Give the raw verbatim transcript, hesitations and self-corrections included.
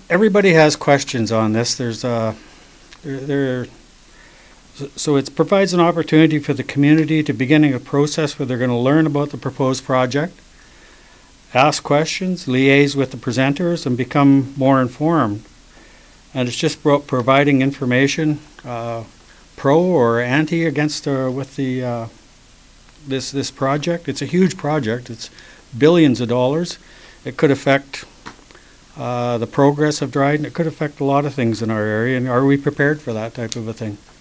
everybody has questions on this. There's uh, there, there so it provides an opportunity for the community to beginning a process where they're going to learn about the proposed project, ask questions, liaise with the presenters, and become more informed. And it's just pro- providing information, uh, pro or anti against uh, with the uh, this this project. It's a huge project. It's billions of dollars. It could affect uh, the progress of Dryden. It could affect a lot of things in our area. And are we prepared for that type of a thing?